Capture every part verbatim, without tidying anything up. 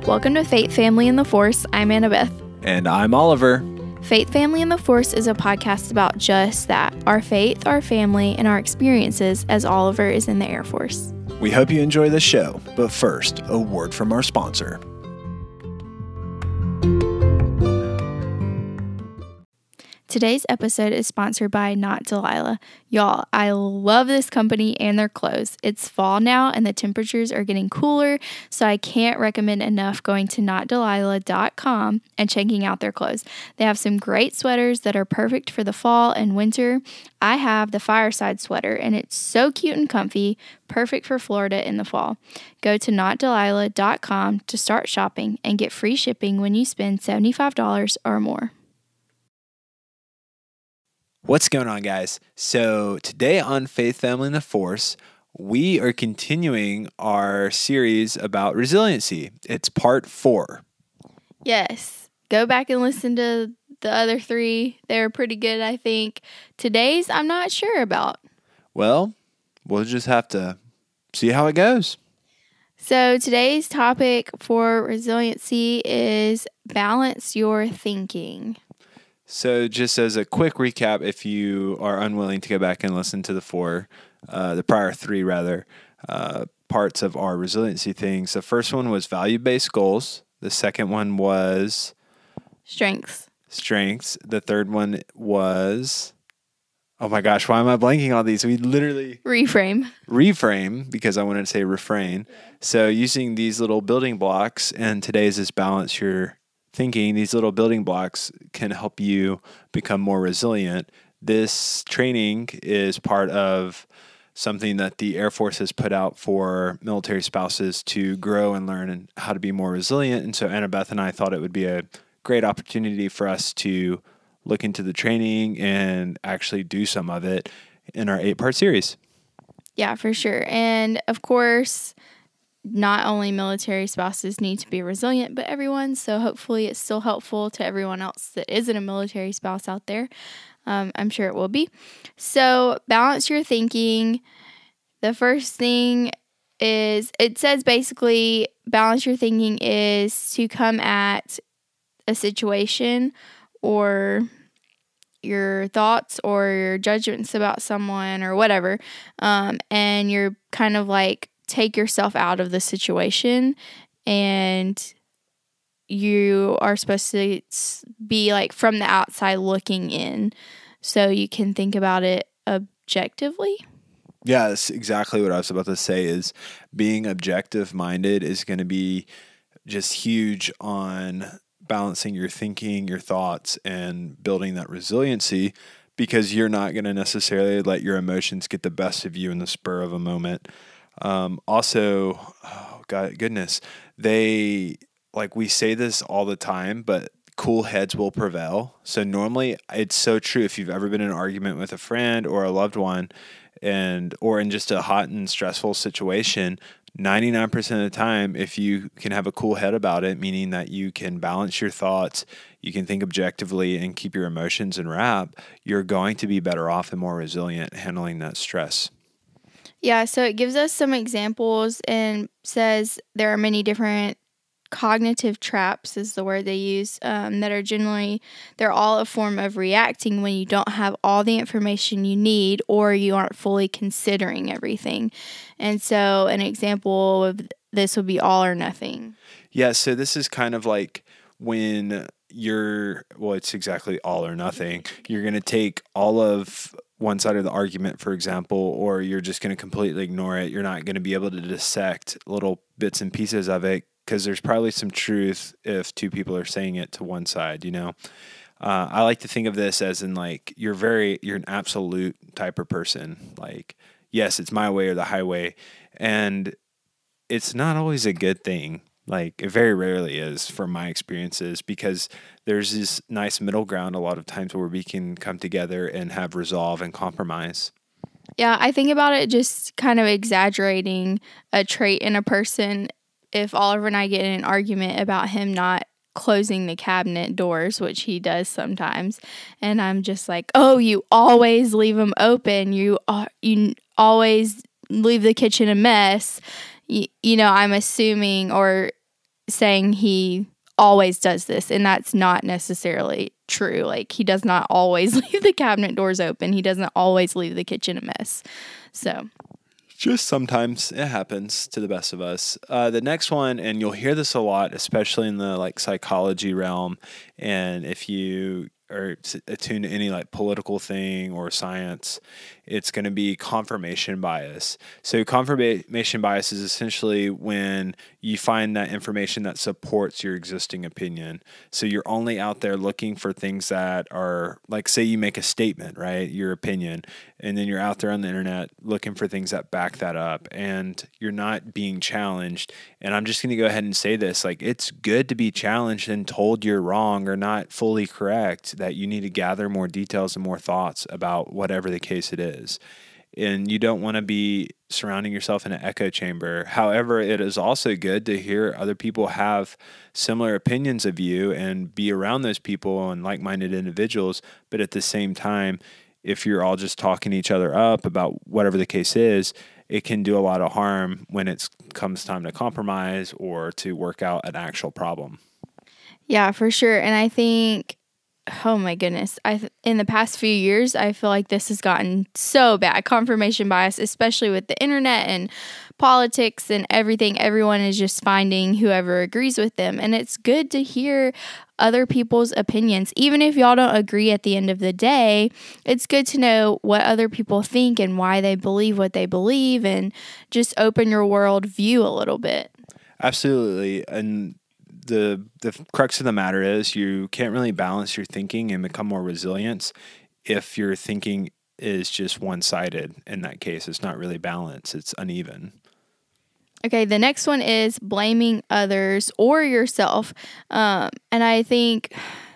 Welcome to Faith Family in the Force. I'm Annabeth. And I'm Oliver. Faith Family in the Force is a podcast about just that, our faith, our family, and our experiences as Oliver is in the Air Force. We hope you enjoy the show, but first, a word from our sponsor. Today's episode is sponsored by Not Delilah. Y'all, I love this company and their clothes. It's fall now and the temperatures are getting cooler, so I can't recommend enough going to not delilah dot com and checking out their clothes. They have some great sweaters that are perfect for the fall and winter. I have the Fireside sweater and it's so cute and comfy, perfect for Florida in the fall. Go to not delilah dot com to start shopping and get free shipping when you spend seventy-five dollars or more. What's going on, guys? So today on Faith, Family, and the Force, we are continuing our series about resiliency. It's part four. Yes. Go back and listen to the other three. They're pretty good, I think. Today's, I'm not sure about. Well, we'll just have to see how it goes. So today's topic for resiliency is balance your thinking. So just as a quick recap, if you are unwilling to go back and listen to the four, uh, the prior three rather, uh, parts of our resiliency things, the first one was value-based goals. The second one was strengths. Strengths. The third one was, oh my gosh, why am I blanking on these? We literally reframe. Reframe, because I wanted to say refrain. So using these little building blocks, and today's is balance your thinking, these little building blocks can help you become more resilient. This training is part of something that the Air Force has put out for military spouses to grow and learn how to be more resilient. And so Annabeth and I thought it would be a great opportunity for us to look into the training and actually do some of it in our eight-part series. Yeah, for sure. And of course, not only military spouses need to be resilient, but everyone. So hopefully it's still helpful to everyone else that isn't a military spouse out there. Um, I'm sure it will be. So balance your thinking. The first thing is, it says basically balance your thinking is to come at a situation or your thoughts or your judgments about someone or whatever. Um, and you're kind of like, take yourself out of the situation, and you are supposed to be like from the outside looking in, so you can think about it objectively. Yeah, that's exactly what I was about to say. Is being objective minded is going to be just huge on balancing your thinking, your thoughts, and building that resiliency, because you're not going to necessarily let your emotions get the best of you in the spur of a moment. Um, also, oh God, goodness, they, like we say this all the time, but cool heads will prevail. So normally it's so true. If you've ever been in an argument with a friend or a loved one, and, or in just a hot and stressful situation, ninety-nine percent of the time, if you can have a cool head about it, meaning that you can balance your thoughts, you can think objectively and keep your emotions in wrap, you're going to be better off and more resilient handling that stress. Yeah, so it gives us some examples and says there are many different cognitive traps, is the word they use, um, that are generally, they're all a form of reacting when you don't have all the information you need or you aren't fully considering everything. And so an example of this would be all or nothing. Yeah, so this is kind of like when you're, well, it's exactly all or nothing. You're going to take all of one side of the argument, for example, or you're just going to completely ignore it. You're not going to be able to dissect little bits and pieces of it, because there's probably some truth if two people are saying it to one side, you know? Uh, I like to think of this as in like, you're very, you're an absolute type of person. Like, yes, it's my way or the highway. And it's not always a good thing. Like, it very rarely is from my experiences, because there's this nice middle ground a lot of times where we can come together and have resolve and compromise. Yeah, I think about it just kind of exaggerating a trait in a person. If Oliver and I get in an argument about him not closing the cabinet doors, which he does sometimes, and I'm just like, oh, you always leave them open. You, uh, you always leave the kitchen a mess. You, you know, I'm assuming, or saying he always does this, and that's not necessarily true. Like, he does not always leave the cabinet doors open. He doesn't always leave the kitchen a mess. So just sometimes it happens to the best of us. Uh, the next one, and you'll hear this a lot, especially in the like psychology realm, and if you are attuned to any like political thing or science, it's going to be confirmation bias. So confirmation bias is essentially when you find that information that supports your existing opinion. So you're only out there looking for things that are like, say you make a statement, right? Your opinion, and then you're out there on the internet looking for things that back that up, and you're not being challenged. And I'm just going to go ahead and say this, like, it's good to be challenged and told you're wrong or not fully correct, that you need to gather more details and more thoughts about whatever the case it is. And you don't want to be surrounding yourself in an echo chamber. However, it is also good to hear other people have similar opinions of you and be around those people and like-minded individuals. But at the same time, if you're all just talking each other up about whatever the case is, it can do a lot of harm when it comes time to compromise or to work out an actual problem. Yeah, for sure. And I think, oh my goodness, I th- in the past few years, I feel like this has gotten so bad. Confirmation bias, especially with the internet and politics and everything. Everyone is just finding whoever agrees with them. And it's good to hear other people's opinions. Even if y'all don't agree at the end of the day, it's good to know what other people think and why they believe what they believe, and just open your world view a little bit. Absolutely. And the the crux of the matter is you can't really balance your thinking and become more resilient if your thinking is just one-sided. In that case, it's not really balanced, it's uneven. Okay, the next one is blaming others or yourself. Um, and I think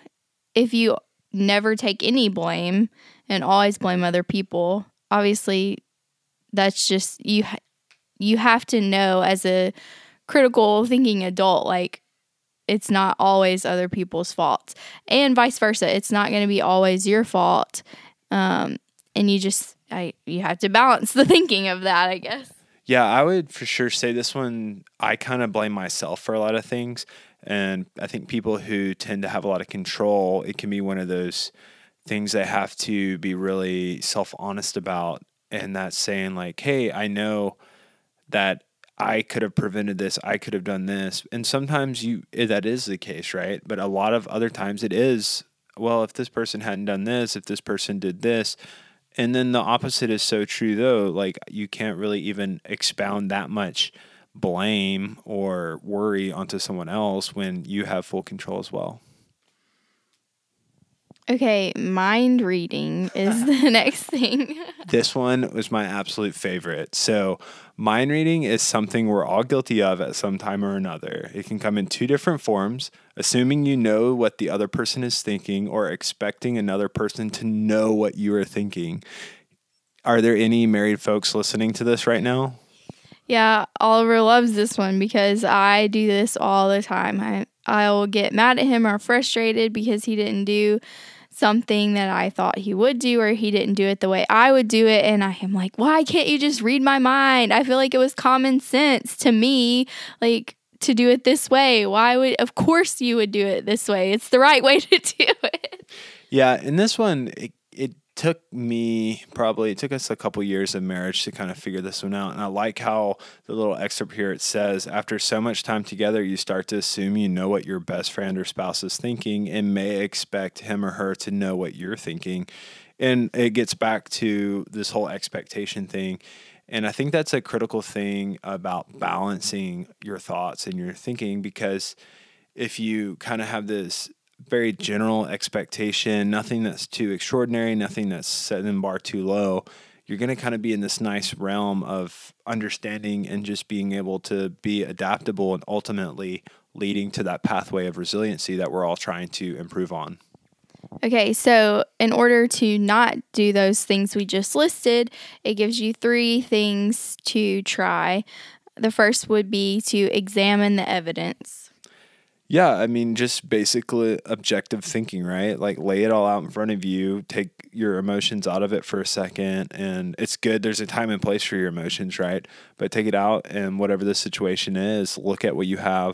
if you never take any blame and always blame other people, obviously that's just, you, you have to know as a critical thinking adult, like, it's not always other people's faults, and vice versa. It's not going to be always your fault. Um, and you just, I, you have to balance the thinking of that, I guess. Yeah, I would for sure say this one, I kind of blame myself for a lot of things. And I think people who tend to have a lot of control, it can be one of those things they have to be really self-honest about. And that's saying like, hey, I know that I could have prevented this, I could have done this. And sometimes you that is the case, right? But a lot of other times it is, well, if this person hadn't done this, if this person did this. And then the opposite is so true, though. Like, you can't really even expound that much blame or worry onto someone else when you have full control as well. Okay, mind reading is the next thing. This one was my absolute favorite. So mind reading is something we're all guilty of at some time or another. It can come in two different forms: assuming you know what the other person is thinking, or expecting another person to know what you are thinking. Are there any married folks listening to this right now? Yeah, Oliver loves this one because I do this all the time. I I'll get mad at him or frustrated because he didn't do something that I thought he would do, or he didn't do it the way I would do it. And I am like, why can't you just read my mind? I feel like it was common sense to me, like, to do it this way. Why would, of course you would do it this way. It's the right way to do it. Yeah. In this one, it, it took me probably, it took us a couple years of marriage to kind of figure this one out. And I like how the little excerpt here, it says, after so much time together, you start to assume you know what your best friend or spouse is thinking and may expect him or her to know what you're thinking. And it gets back to this whole expectation thing. And I think that's a critical thing about balancing your thoughts and your thinking, because if you kind of have this very general expectation, nothing that's too extraordinary, nothing that's setting the bar too low, you're going to kind of be in this nice realm of understanding and just being able to be adaptable, and ultimately leading to that pathway of resiliency that we're all trying to improve on. Okay, so in order to not do those things we just listed, it gives you three things to try. The first would be to examine the evidence. Yeah, I mean, just basically objective thinking, right? Like, lay it all out in front of you, take your emotions out of it for a second, and it's good. There's a time and place for your emotions, right? But take it out, and whatever the situation is, look at what you have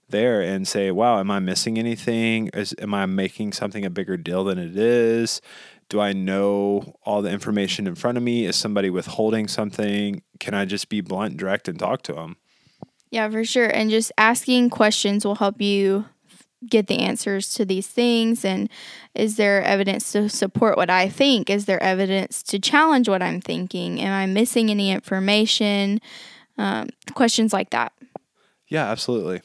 there and say, wow, am I missing anything? Is, am I making something a bigger deal than it is? Do I know all the information in front of me? Is somebody withholding something? Can I just be blunt, direct, and talk to them? Yeah, for sure. And just asking questions will help you get the answers to these things. And is there evidence to support what I think? Is there evidence to challenge what I'm thinking? Am I missing any information? Um, questions like that. Yeah, absolutely.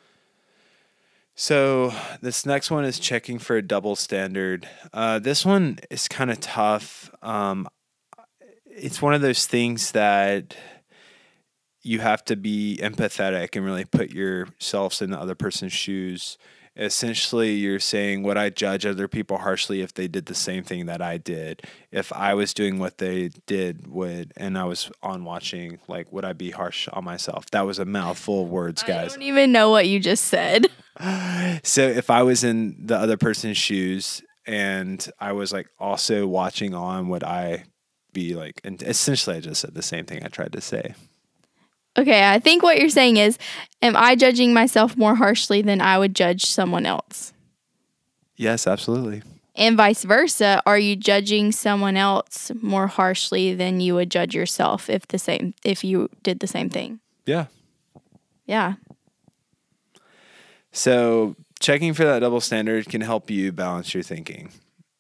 So this next one is checking for a double standard. Uh, this one is kind of tough. Um, it's one of those things that you have to be empathetic and really put yourselves in the other person's shoes. Essentially, you're saying, would I judge other people harshly if they did the same thing that I did? If I was doing what they did, would, and I was on watching, like, would I be harsh on myself? That was a mouthful of words, guys. I don't even know what you just said. So if I was in the other person's shoes and I was like also watching on, would I be like, and essentially I just said the same thing I tried to say. Okay, I think what you're saying is, am I judging myself more harshly than I would judge someone else? Yes, absolutely. And vice versa, are you judging someone else more harshly than you would judge yourself if the same if you did the same thing? Yeah. Yeah. So checking for that double standard can help you balance your thinking.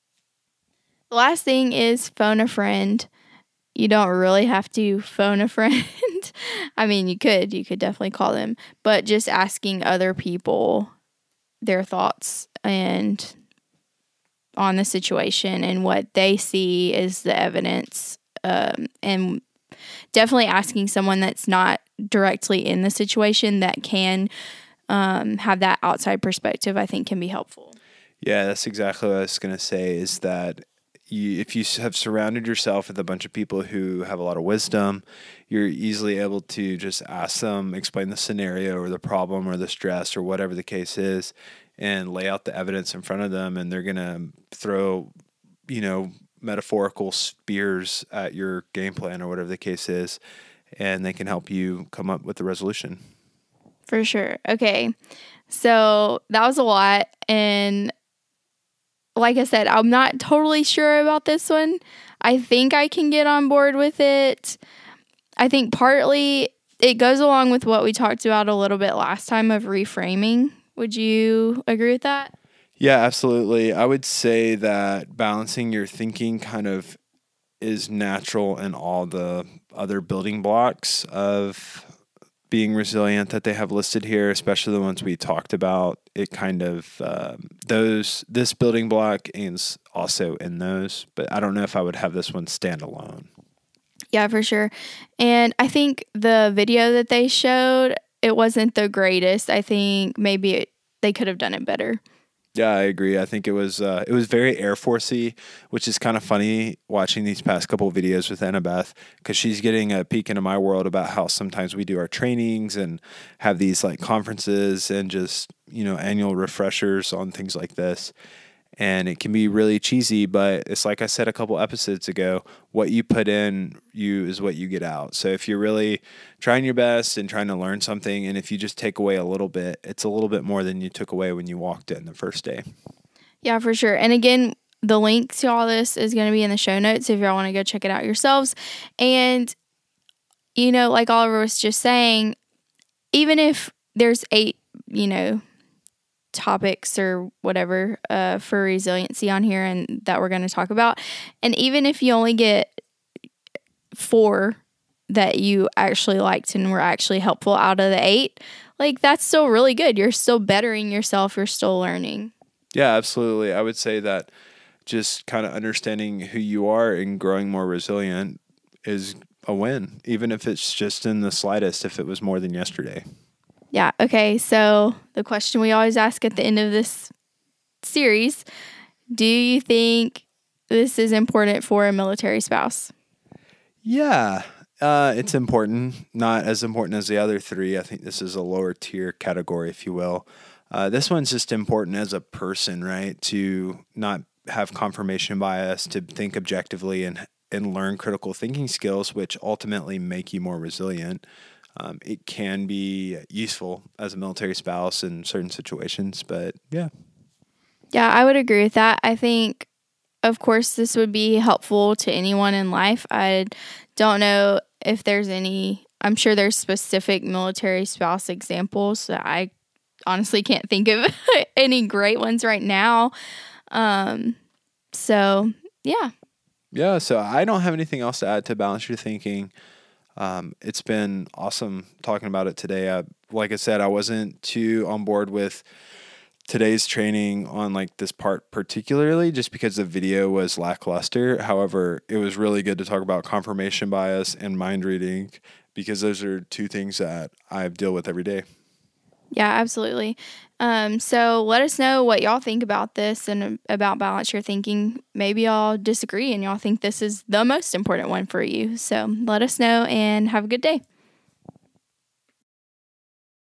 The last thing is phone a friend. You don't really have to phone a friend. I mean, you could. You could definitely call them. But just asking other people their thoughts and on the situation and what they see is the evidence. Um, and definitely asking someone that's not directly in the situation that can um, have that outside perspective, I think can be helpful. Yeah, that's exactly what I was going to say is that You, if you have surrounded yourself with a bunch of people who have a lot of wisdom, you're easily able to just ask them, explain the scenario or the problem or the stress or whatever the case is, and lay out the evidence in front of them. And they're going to throw, you know, metaphorical spears at your game plan or whatever the case is, and they can help you come up with a resolution. For sure. Okay. So that was a lot. And like I said, I'm not totally sure about this one. I think I can get on board with it. I think partly it goes along with what we talked about a little bit last time of reframing. Would you agree with that? Yeah, absolutely. I would say that balancing your thinking kind of is natural in all the other building blocks of being resilient that they have listed here, especially the ones we talked about. It kind of, um, those, this building block is also in those, but I don't know if I would have this one stand alone. Yeah, for sure. And I think the video that they showed, it wasn't the greatest. I think maybe it, they could have done it better. Yeah, I agree. I think it was uh, it was very Air Force-y, which is kind of funny watching these past couple of videos with Annabeth because she's getting a peek into my world about how sometimes we do our trainings and have these like conferences and just, you know, annual refreshers on things like this. And it can be really cheesy, but it's like I said a couple episodes ago, what you put in you is what you get out. So if you're really trying your best and trying to learn something, and if you just take away a little bit, it's a little bit more than you took away when you walked in the first day. Yeah, for sure. And again, the link to all this is going to be in the show notes if y'all want to go check it out yourselves. And, you know, like Oliver was just saying, even if there's eight, you know, topics or whatever uh, for resiliency on here and that we're going to talk about. And even if you only get four that you actually liked and were actually helpful out of the eight, like that's still really good. You're still bettering yourself. You're still learning. Yeah, absolutely. I would say that just kind of understanding who you are and growing more resilient is a win, even if it's just in the slightest, if it was more than yesterday. Yeah. Okay. So the question we always ask at the end of this series, do you think this is important for a military spouse? Yeah, uh, it's important. Not as important as the other three. I think this is a lower tier category, if you will. Uh, this one's just important as a person, right? To not have confirmation bias, to think objectively and, and learn critical thinking skills, which ultimately make you more resilient. um, it can be useful as a military spouse in certain situations. But yeah. Yeah, I would agree with that. I think, of course, this would be helpful to anyone in life. I don't know if there's any, I'm sure there's specific military spouse examples that I honestly can't think of any great ones right now. Um, so, yeah. Yeah, so I don't have anything else to add to balance your thinking. Um, it's been awesome talking about it today. I, like I said, I wasn't too on board with today's training on like this part particularly just because the video was lackluster. However, it was really good to talk about confirmation bias and mind reading because those are two things that I deal with every day. Yeah, absolutely. Um, so let us know what y'all think about this and about balance your thinking. Maybe y'all disagree and y'all think this is the most important one for you. So let us know and have a good day.